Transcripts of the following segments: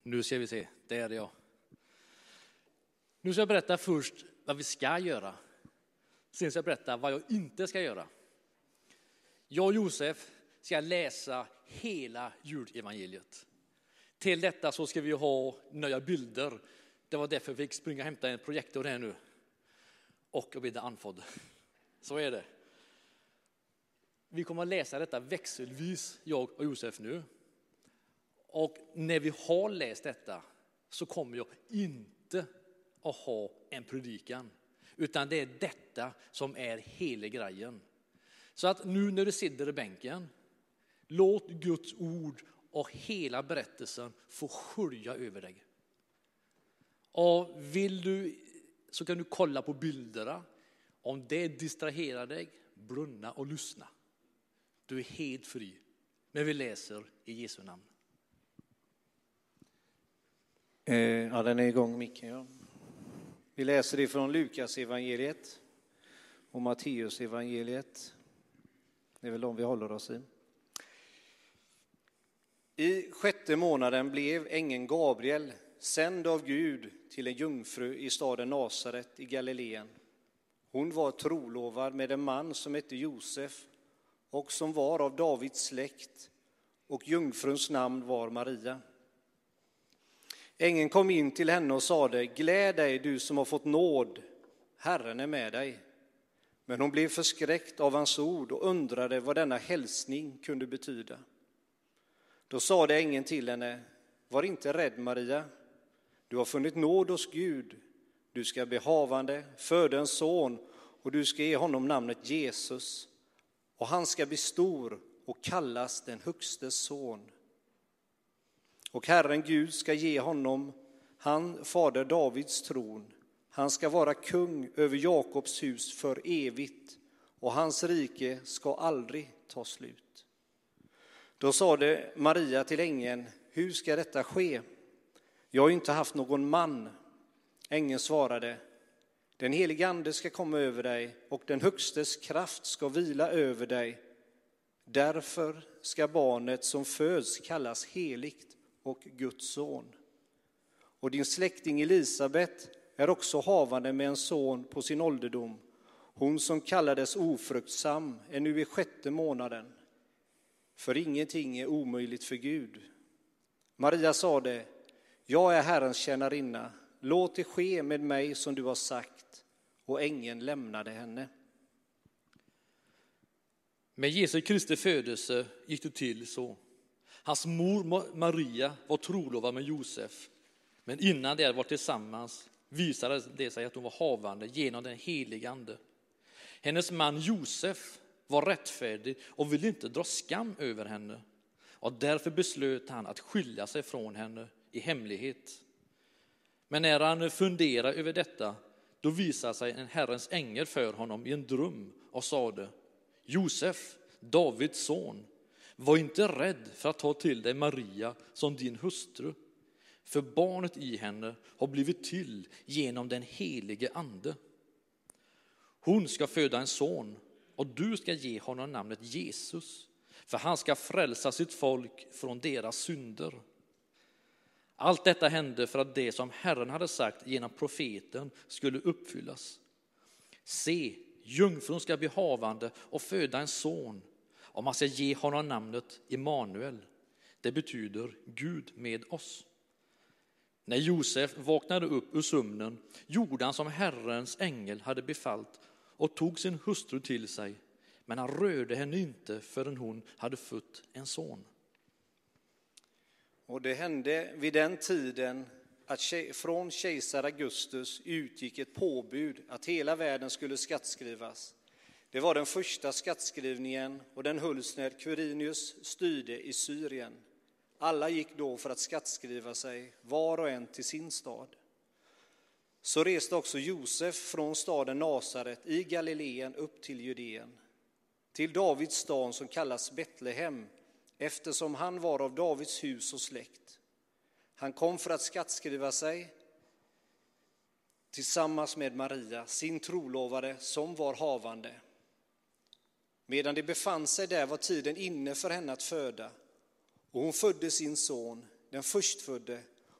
Nu ska vi se, det är det jag. Nu ska jag berätta först vad vi ska göra. Sen ska jag berätta vad jag inte ska göra. Jag och Josef ska läsa hela julevangeliet. Till detta så ska vi ha nya bilder. Det var därför vi fick springa och hämta en projektor här nu. Och jag blir andfådd. Så är det. Vi kommer att läsa detta växelvis, jag och Josef nu. Och när vi har läst detta så kommer jag inte att ha en predikan. Utan det är detta som är hela grejen. Så att nu när du sitter i bänken, låt Guds ord och hela berättelsen få skölja över dig. Och vill du så kan du kolla på bilderna. Om det distraherar dig, blunda och lyssna. Du är helt fri. Men vi läser i Jesu namn. Ja, den är igång, Micke. Ja. Vi läser ifrån Lukas evangeliet och Matteus evangeliet. Det är väl de vi håller oss i. I 6:e månaden blev ängeln Gabriel sänd av Gud till en jungfru i staden Nasaret i Galileen. Hon var trolovad med en man som hette Josef och som var av Davids släkt, och jungfruns namn var Maria. Ängeln kom in till henne och sade: Gläd dig, du som har fått nåd, Herren är med dig. Men hon blev förskräckt av hans ord och undrade vad denna hälsning kunde betyda. Då sade ängeln till henne: Var inte rädd, Maria, du har funnit nåd hos Gud. Du ska bli havande, föda en son, och du ska ge honom namnet Jesus. Och han ska bli stor och kallas den högstes son. Och Herren Gud ska ge honom, han fader Davids tron. Han ska vara kung över Jakobs hus för evigt, och hans rike ska aldrig ta slut. Då sade Maria till ängeln: Hur ska detta ske? Jag har inte haft någon man. Ängeln svarade: Den helige ande ska komma över dig, och den högstes kraft ska vila över dig. Därför ska barnet som föds kallas heligt och Guds son. Och din släkting Elisabet är också havande med en son på sin ålderdom. Hon som kallades ofruktsam är nu i 6:e månaden. För ingenting är omöjligt för Gud. Maria sade: Jag är Herrens tjänarinna. Låt det ske med mig som du har sagt. Och ängeln lämnade henne. Med Jesu Kristi födelse gick det till så. Hans mor Maria var trolovad med Josef. Men innan det var tillsammans visade det sig att hon var havande genom den helige ande. Hennes man Josef var rättfärdig och ville inte dra skam över henne. Och därför beslöt han att skilja sig från henne i hemlighet. Men när han funderade över detta, då visade sig en Herrens ängel för honom i en dröm och sade: Josef, Davids son, var inte rädd för att ta till dig Maria som din hustru. För barnet i henne har blivit till genom den helige ande. Hon ska föda en son, och du ska ge honom namnet Jesus, för han ska frälsa sitt folk från deras synder. Allt detta hände för att det som Herren hade sagt genom profeten skulle uppfyllas. Se, jungfrun ska bli havande och föda en son, och man ska ge honom namnet Immanuel. Det betyder Gud med oss. När Josef vaknade upp ur sömnen gjorde han som Herrens ängel hade befallt och tog sin hustru till sig, men han rörde henne inte förrän hon hade fött en son. Och det hände vid den tiden att från kejsar Augustus utgick ett påbud att hela världen skulle skattskrivas. Det var den första skattskrivningen, och den hölls när Quirinius styrde i Syrien. Alla gick då för att skattskriva sig, var och en till sin stad. Så reste också Josef från staden Nasaret i Galileen upp till Judeen, till Davids stad som kallas Betlehem, eftersom han var av Davids hus och släkt. Han kom för att skattskriva sig tillsammans med Maria, sin trolovade, som var havande. Medan de befann sig där var tiden inne för henne att föda, och hon födde sin son, den förstfödde,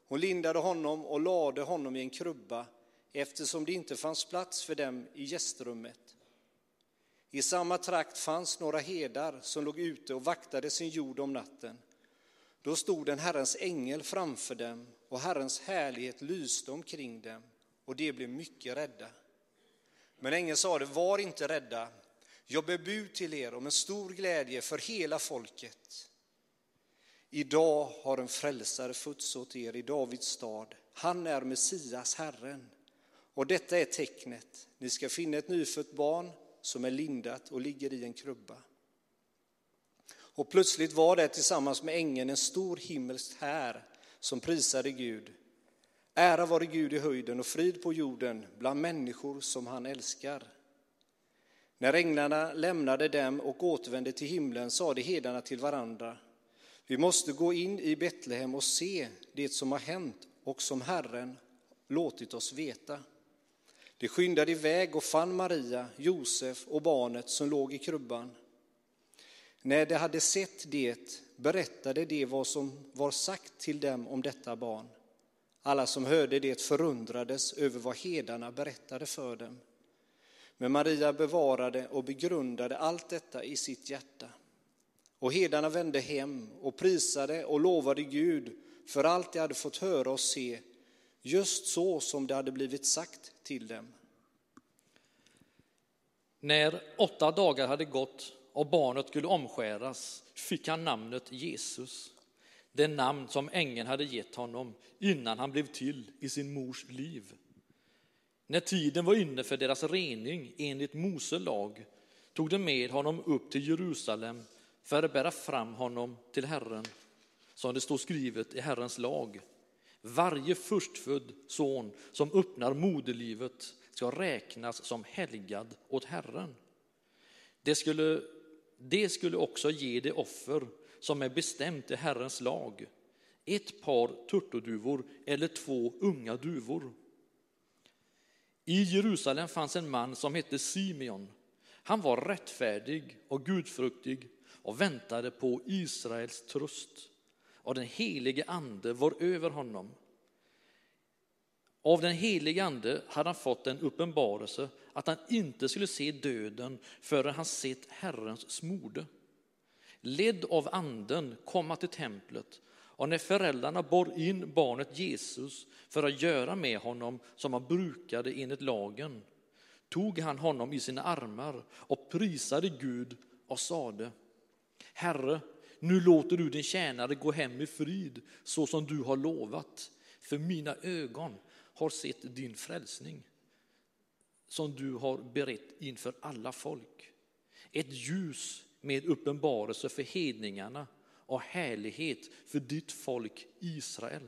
Hon lindade honom och lade honom i en krubba, eftersom det inte fanns plats för dem i gästrummet. I samma trakt fanns några herdar som låg ute och vaktade sin jord om natten. Då stod en Herrens ängel framför dem, och Herrens härlighet lyste omkring dem, och de blev mycket rädda. Men ängeln sade: var inte rädda, jag ber bud till er om en stor glädje för hela folket. Idag har en frälsare fötts åt er i Davids stad. Han är Messias, Herren. Och detta är tecknet: ni ska finna ett nyfött barn som är lindat och ligger i en krubba. Och plötsligt var det tillsammans med ängeln en stor himmelsk här som prisade Gud. Ära vare Gud i höjden och frid på jorden bland människor som han älskar. När änglarna lämnade dem och återvände till himlen sade herdarna till varandra: vi måste gå in i Betlehem och se det som har hänt och som Herren låtit oss veta. De skyndade iväg och fann Maria, Josef och barnet som låg i krubban. När de hade sett det berättade de vad som var sagt till dem om detta barn. Alla som hörde det förundrades över vad herdarna berättade för dem. Men Maria bevarade och begrundade allt detta i sitt hjärta. Och herdarna vände hem och prisade och lovade Gud för allt de hade fått höra och se, just så som det hade blivit sagt till dem. När 8 dagar hade gått och barnet skulle omskäras fick han namnet Jesus, det namn som ängeln hade gett honom innan han blev till i sin mors liv. När tiden var inne för deras rening enligt Mose lag tog de med honom upp till Jerusalem för att bära fram honom till Herren, som det står skrivet i Herrens lag. Varje förstfödd son som öppnar moderlivet ska räknas som helgad åt Herren. Det skulle också ge det offer som är bestämt i Herrens lag: 1 par turturduvor eller 2 unga duvor. I Jerusalem fanns en man som hette Simeon. Han var rättfärdig och gudfruktig och väntade på Israels tröst. Och den helige ande var över honom. Av den helige ande hade han fått en uppenbarelse att han inte skulle se döden förrän han sett Herrens smorde. Ledd av anden kom han till templet, och när föräldrarna bar in barnet Jesus för att göra med honom som han brukade enligt lagen, tog han honom i sina armar och prisade Gud och sade: Herre, nu låter du din tjänare gå hem i frid så som du har lovat, för mina ögon har sett din frälsning som du har berett inför alla folk. Ett ljus med uppenbarelse för hedningarna och härlighet för ditt folk Israel.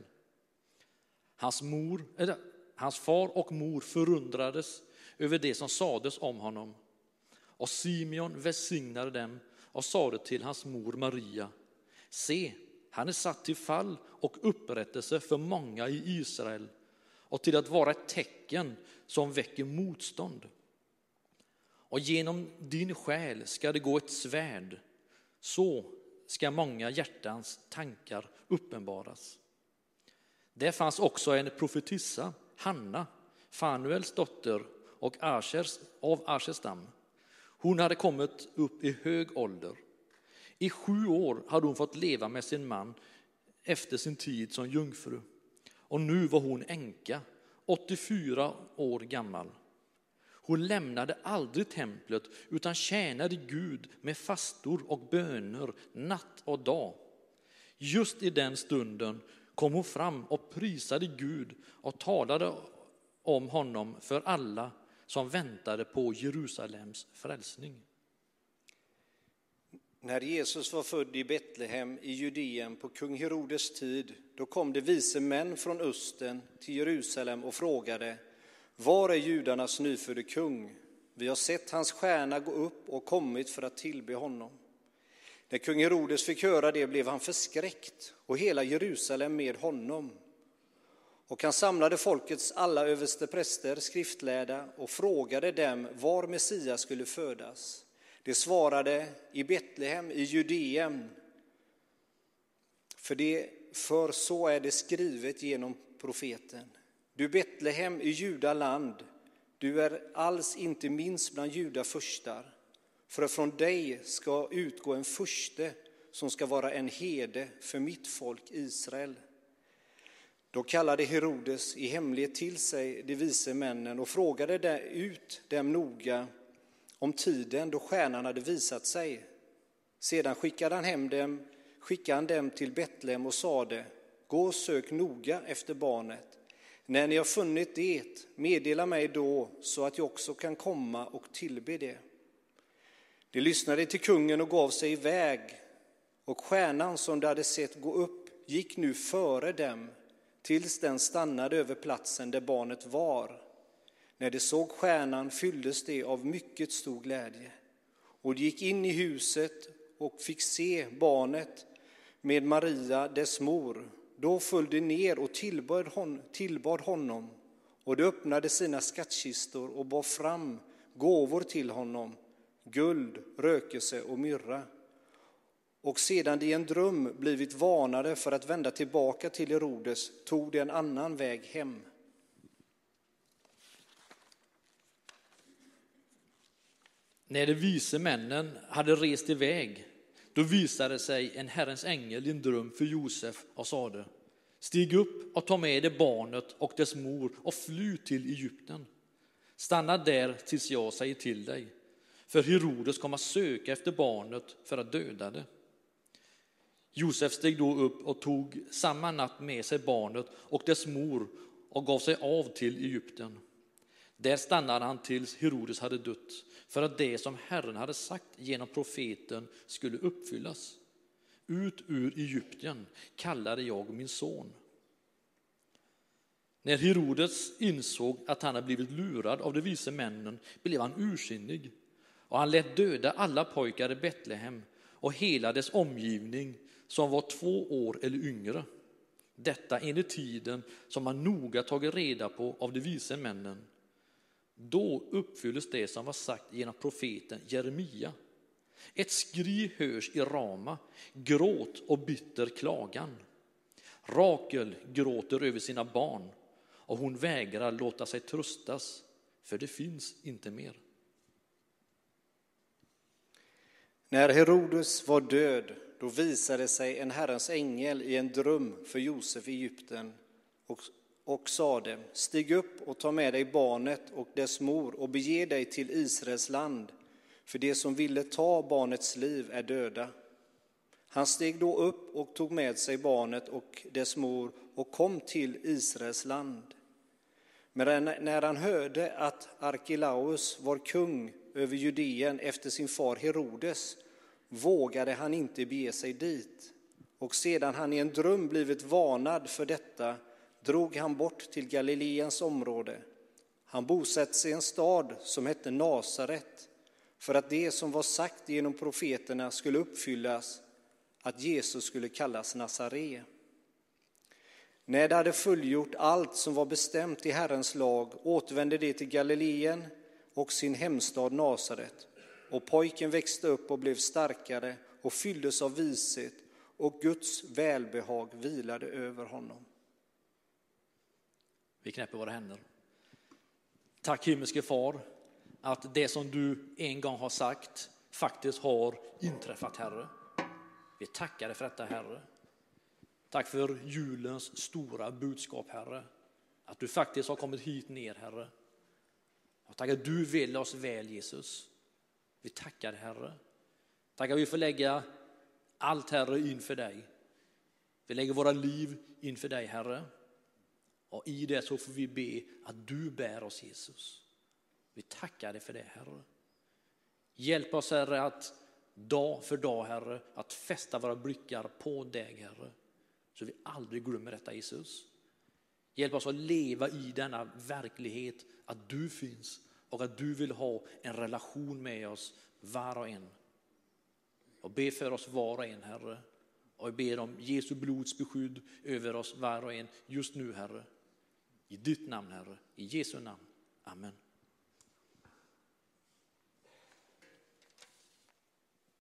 Hans far och mor förundrades över det som sades om honom. Och Simeon välsignade dem och sade till hans mor Maria: se, han är satt till fall och upprättelse för många i Israel och till att vara ett tecken som väcker motstånd. Och genom din själ ska det gå ett svärd, så ska många hjärtans tankar uppenbaras. Det fanns också en profetissa, Hanna, Fanuels dotter och av Ashers stam. Hon hade kommit upp i hög ålder. I 7 år hade hon fått leva med sin man efter sin tid som jungfru. Och nu var hon änka, 84 år gammal. Hon lämnade aldrig templet utan tjänade Gud med fastor och böner natt och dag. Just i den stunden kom hon fram och prisade Gud och talade om honom för alla som väntade på Jerusalems frälsning. När Jesus var född i Betlehem i Judeen på kung Herodes tid, då kom det vise män från östen till Jerusalem och frågade: var är judarnas nyfödde kung? Vi har sett hans stjärna gå upp och kommit för att tillbe honom. När kung Herodes fick höra det blev han förskräckt, och hela Jerusalem med honom. Och han samlade folkets alla överstepräster, skriftlärda, och frågade dem var Messias skulle födas. De svarade: i Betlehem i Judeen, för det för så är det skrivet genom profeten. Du Betlehem i Judaland, du är alls inte minst bland judafurstar. För från dig ska utgå en furste som ska vara en herde för mitt folk Israel. Då kallade Herodes i hemlighet till sig de vise männen och frågade ut dem noga om tiden då stjärnan hade visat sig. Sedan skickade han dem till Betlehem och sade: gå och sök noga efter barnet. När ni har funnit det, meddela mig då så att jag också kan komma och tillbe det. De lyssnade till kungen och gav sig iväg, och stjärnan som de hade sett gå upp gick nu före dem tills den stannade över platsen där barnet var. När de såg stjärnan fylldes de av mycket stor glädje. Och de gick in i huset och fick se barnet med Maria, dess mor. Då föll de ner och tillbad honom, och de öppnade sina skattkistor och bar fram gåvor till honom, guld, rökelse och myrra. Och sedan de i en dröm blivit varnade för att vända tillbaka till Herodes tog de en annan väg hem. När de vise männen hade rest iväg, då visade sig en Herrens ängel i en dröm för Josef och sade: stig upp och ta med dig barnet och dess mor och fly till Egypten. Stanna där tills jag säger till dig, för Herodes kommer söka efter barnet för att döda det. Josef steg då upp och tog samma natt med sig barnet och dess mor och gav sig av till Egypten. Där stannade han tills Herodes hade dött, för att det som Herren hade sagt genom profeten skulle uppfyllas: ut ur Egypten kallade jag min son. När Herodes insåg att han hade blivit lurad av de vise männen blev han ursinnig, och han lät döda alla pojkar i Betlehem och hela dess omgivning som var 2 år eller yngre. Detta enligt tiden som han noga tagit reda på av de vise männen. Då uppfylldes det som var sagt genom profeten Jeremia. Ett skri hörs i Rama, gråt och bitter klagan. Rakel gråter över sina barn, och hon vägrar låta sig tröstas, för det finns inte mer. När Herodes var död, då visade sig en Herrens ängel i en dröm för Josef i Egypten och sade: stig upp och ta med dig barnet och dess mor och bege dig till Israels land, för det som ville ta barnets liv är döda. Han steg då upp och tog med sig barnet och dess mor och kom till Israels land. Men när han hörde att Arkelaus var kung över Judeen efter sin far Herodes, vågade han inte bege sig dit. Och sedan han i en dröm blivit varnad för detta, drog han bort till Galileens område. Han bosatte sig i en stad som hette Nasaret, för att det som var sagt genom profeterna skulle uppfyllas, att Jesus skulle kallas Nazare. När de hade fullgjort allt som var bestämt i Herrens lag återvände de till Galileen och sin hemstad Nasaret. Och pojken växte upp och blev starkare och fylldes av vishet, och Guds välbehag vilade över honom. Vi knäpper våra händer. Tack himmelske far, att det som du en gång har sagt faktiskt har inträffat, Herre. Vi tackar dig för detta, Herre. Tack för julens stora budskap, Herre. Att du faktiskt har kommit hit ner, Herre. Och tack att du vill oss väl, Jesus. Vi tackar dig, Herre. Tack att vi får lägga allt, Herre, inför dig. Vi lägger våra liv inför dig, Herre. Och i det så får vi be att du bär oss, Jesus. Vi tackar dig för det, Herre. Hjälp oss, Herre, att dag för dag, Herre, att fästa våra blickar på dig, Herre. Så vi aldrig glömmer detta, Jesus. Hjälp oss att leva i denna verklighet, att du finns och att du vill ha en relation med oss var och en. Och be för oss var och en, Herre. Och jag ber om Jesu blods beskydd över oss var och en just nu, Herre. I ditt namn, Herre. I Jesu namn. Amen.